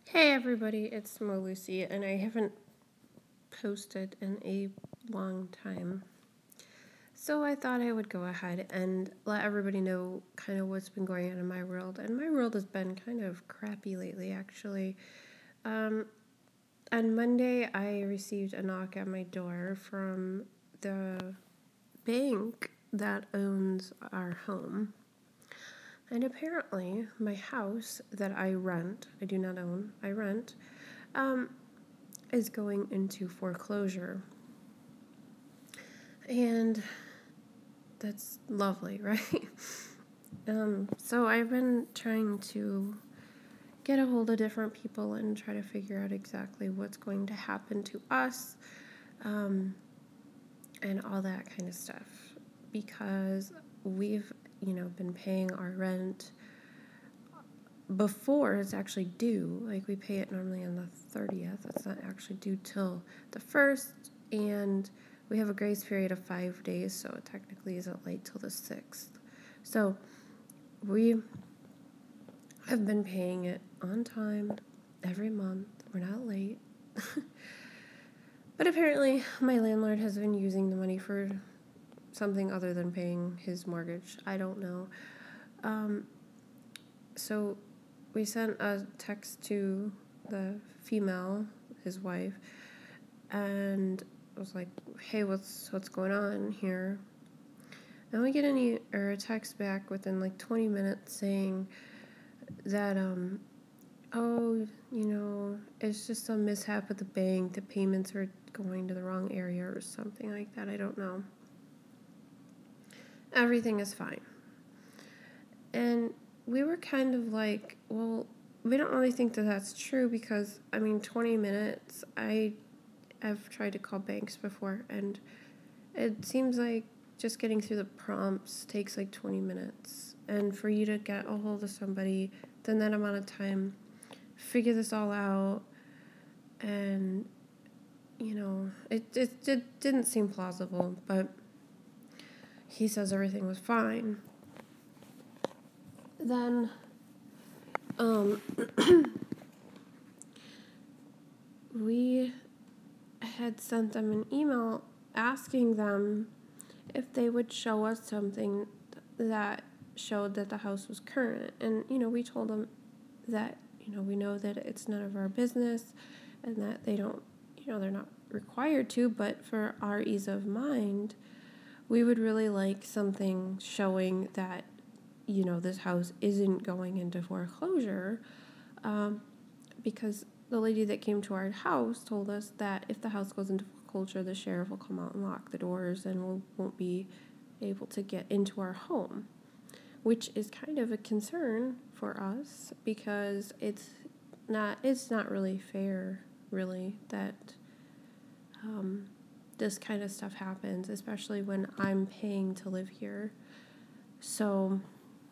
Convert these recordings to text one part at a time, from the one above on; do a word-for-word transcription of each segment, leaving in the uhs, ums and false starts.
Hey everybody, it's Mo Lucy, and I haven't posted in a long time. So I thought I would go ahead and let everybody know kind of what's been going on in my world. And my world has been kind of crappy lately, actually. Um, on Monday, I received a knock at my door from the bank that owns our home. And apparently, my house that I rent, I do not own, I rent, um, is going into foreclosure. And that's lovely, right? um, so I've been trying to get a hold of different people and try to figure out exactly what's going to happen to us um, and all that kind of stuff. Because we've, you know, been paying our rent before it's actually due. Like, we pay it normally on the thirtieth. It's not actually due till the first, and we have a grace period of five days, so it technically isn't late till the sixth. So we have been paying it on time every month. We're not late. But apparently my landlord has been using the money for something other than paying his mortgage. I don't know. Um, so we sent a text to the female, his wife, and I was like, "Hey, what's what's going on here?" And we get any or a text back within like twenty minutes saying that um, oh, you know, it's just some mishap at the bank. The payments are going to the wrong area or something like that. I don't know. Everything is fine. And we were kind of like, well, we don't really think that that's true because, I mean, twenty minutes, I have tried to call banks before, and it seems like just getting through the prompts takes like twenty minutes. And for you to get a hold of somebody, then that amount of time, figure this all out, and, you know, it, it, it didn't seem plausible, but he says everything was fine. Then, um, we had sent them an email asking them if they would show us something that showed that the house was current. And, you know, we told them that, you know, we know that it's none of our business and that they don't, you know, they're not required to, but for our ease of mind, we would really like something showing that, you know, this house isn't going into foreclosure, um, because the lady that came to our house told us that if the house goes into foreclosure, the sheriff will come out and lock the doors and we won't be able to get into our home, which is kind of a concern for us because it's not it's not really fair, really, that um, this kind of stuff happens, especially when I'm paying to live here. So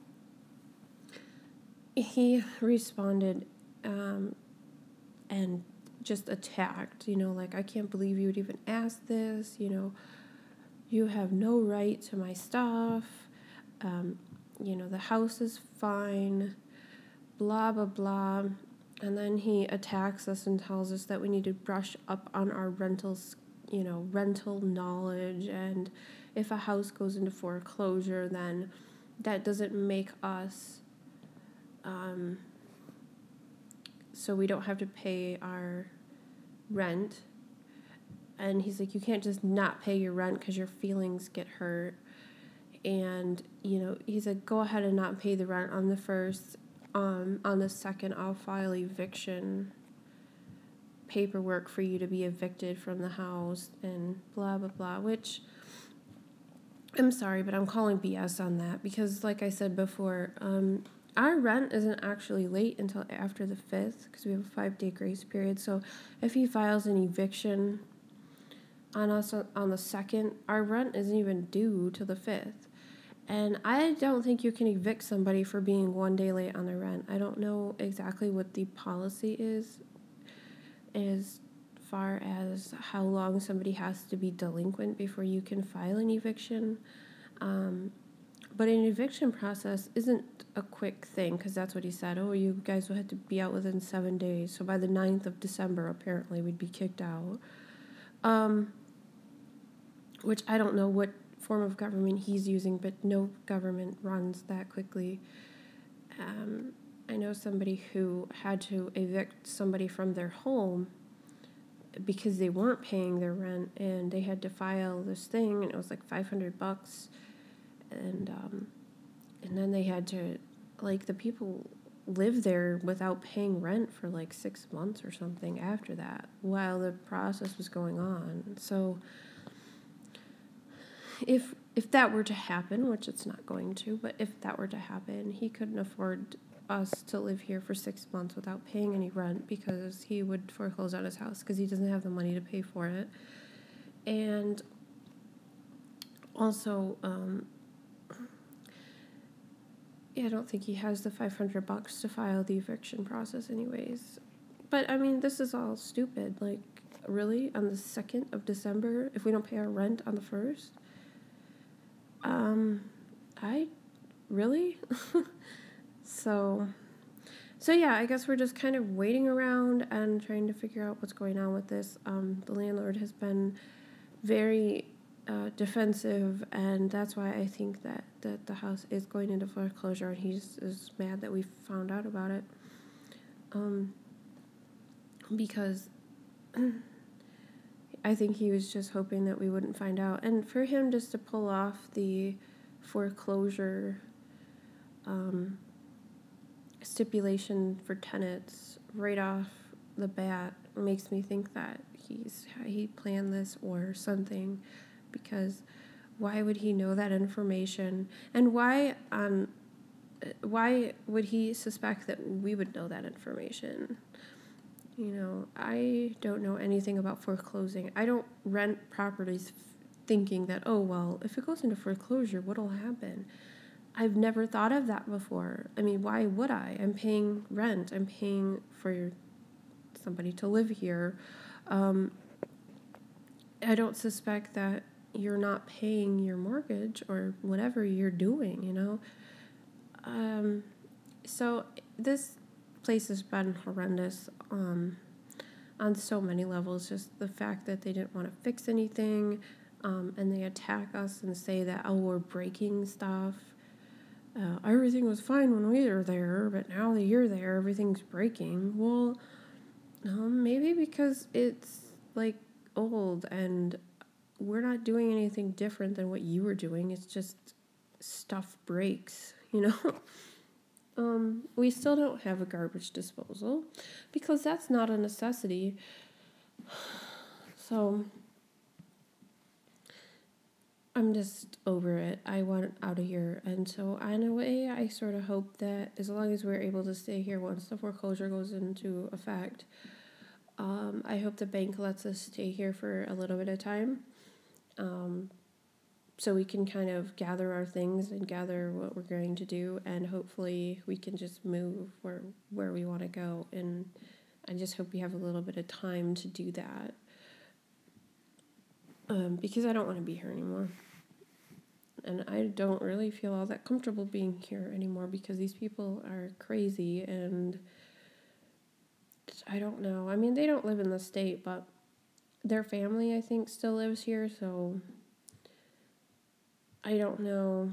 he responded um, and just attacked, you know, like, I can't believe you would even ask this, you know, you have no right to my stuff, um, you know, the house is fine, blah, blah, blah. And then he attacks us and tells us that we need to brush up on our rentals, you know, rental knowledge. And if a house goes into foreclosure, then that doesn't make us, um, so we don't have to pay our rent. And he's like, you can't just not pay your rent because your feelings get hurt. And, you know, he said, go ahead and not pay the rent on the first. Um, on the second, I'll file eviction paperwork for you to be evicted from the house and blah, blah, blah, which I'm sorry, but I'm calling B S on that because, like I said before, um, our rent isn't actually late until after the fifth because we have a five-day grace period. So if he files an eviction on us on the second, our rent isn't even due till the fifth. And I don't think you can evict somebody for being one day late on their rent. I don't know exactly what the policy is as far as how long somebody has to be delinquent before you can file an eviction. Um, but an eviction process isn't a quick thing, because that's what he said. Oh, you guys will have to be out within seven days. So by the ninth of December, apparently, we'd be kicked out. Um, which I don't know what form of government he's using, but no government runs that quickly. Um, I know somebody who had to evict somebody from their home because they weren't paying their rent, and they had to file this thing, and it was like five hundred bucks, and um, and then they had to, like, the people live there without paying rent for like six months or something after that, while the process was going on. So if if that were to happen, which it's not going to, but if that were to happen, he couldn't afford us to live here for six months without paying any rent, because he would foreclose on his house because he doesn't have the money to pay for it. And also, um, yeah, I don't think he has the five hundred bucks to file the eviction process anyways. But, I mean, this is all stupid. Like, really? On the second of December, if we don't pay our rent on the first? Um, I, really? So, so yeah, I guess we're just kind of waiting around and trying to figure out what's going on with this. Um, the landlord has been very uh, defensive, and that's why I think that, that the house is going into foreclosure, and he's is mad that we found out about it. Um, because I think he was just hoping that we wouldn't find out. And for him just to pull off the foreclosure um, stipulation for tenants right off the bat makes me think that he's he planned this or something, because why would he know that information, and why um why would he suspect that we would know that information? You know, I don't know anything about foreclosing. I don't rent properties f- thinking that, oh, well, if it goes into foreclosure, what'll happen? I've never thought of that before. I mean, why would I? I'm paying rent. I'm paying for somebody to live here. Um, I don't suspect that you're not paying your mortgage or whatever you're doing, you know? Um, so this place has been horrendous um, on so many levels. Just the fact that they didn't want to fix anything, um, and they attack us and say that, oh, we're breaking stuff. Uh, everything was fine when we were there, but now that you're there, everything's breaking. Well, um, maybe because it's, like, old, and we're not doing anything different than what you were doing. It's just stuff breaks, you know? um, we still don't have a garbage disposal, because that's not a necessity. So I'm just over it. I want out of here. And so, in a way, I sort of hope that as long as we're able to stay here once the foreclosure goes into effect, um, I hope the bank lets us stay here for a little bit of time, um, so we can kind of gather our things and gather what we're going to do, and hopefully we can just move where, where we want to go. And I just hope we have a little bit of time to do that, um, because I don't want to be here anymore. And I don't really feel all that comfortable being here anymore, because these people are crazy, and I don't know. I mean, they don't live in the state, but their family, I think, still lives here, so I don't know.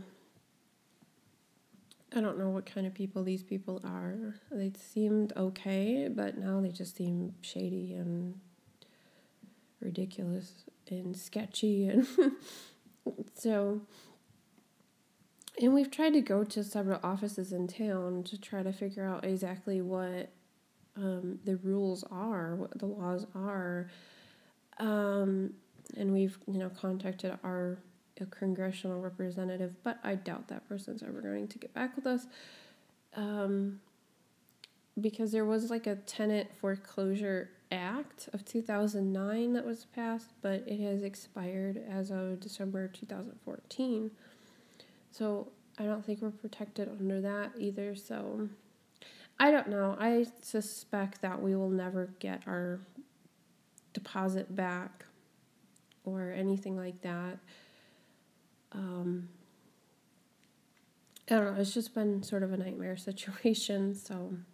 I don't know what kind of people these people are. They seemed okay, but now they just seem shady and ridiculous and sketchy, and so... And we've tried to go to several offices in town to try to figure out exactly what um, the rules are, what the laws are. Um, and we've, you know, contacted our a congressional representative, but I doubt that person's ever going to get back with us. Um, because there was like a tenant foreclosure act of two thousand nine that was passed, but it has expired as of December two thousand fourteen. So I don't think we're protected under that either. So I don't know. I suspect that we will never get our deposit back or anything like that. Um, I don't know, it's just been sort of a nightmare situation. So